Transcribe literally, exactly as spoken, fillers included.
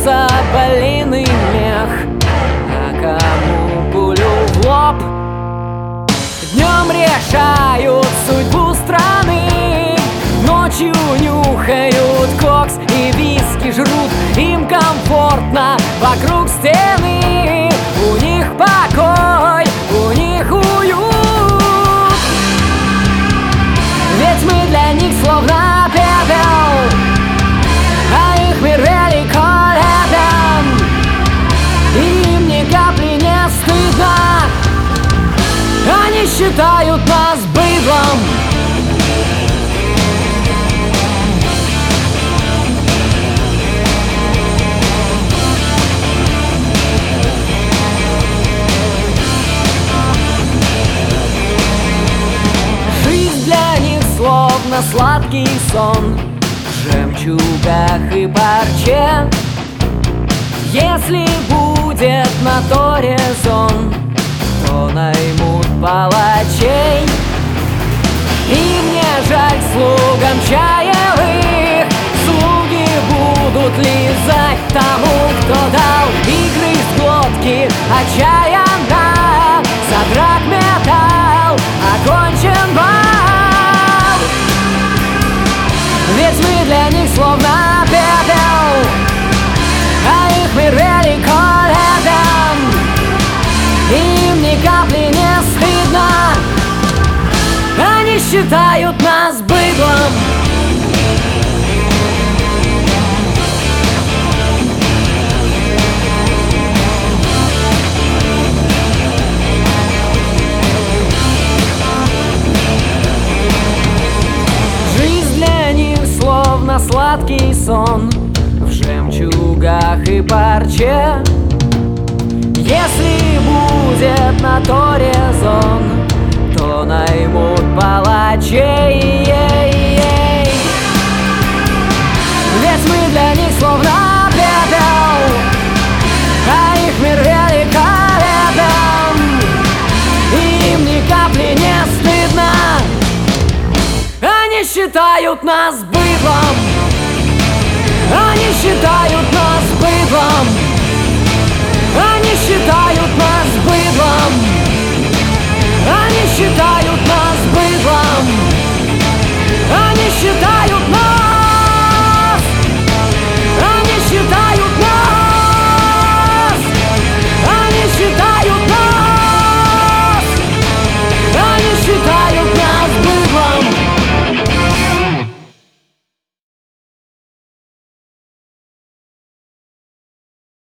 соболиный мех, а кому пулю в лоб. Днем решают судьбу страны, ночью нюхают кокс и виски жрут. Им комфортно вокруг стены, у них покой, у них уют. Ведь мы для них словно пепел, а их мир великолепен. Им ни капли не стыдно, они считают нас быдлом. Жизнь для них словно сладкий сон в жемчугах и парче. Если будет на то резон, то наймут палачей. Им не жаль слугам чаевых, слуги будут лизать тому, кто дал. Игры с глотки отчаянно, за драгметалл окончен бал. Ведь мы для них словно пепел, а их мир великолепен. Им ни капли не стыдно, они считают нас быдлом. Жизнь для них словно сладкий сон в жемчугах и парче. Если будет на то резон, то наймут палачей. Ведь мы для них словно пепел, а их мир великолепен. Им ни капли не стыдно, они считают нас быдлом. Они считают нас быдлом. Они считают нас быдлом. Они считают нас быдлом. Они считают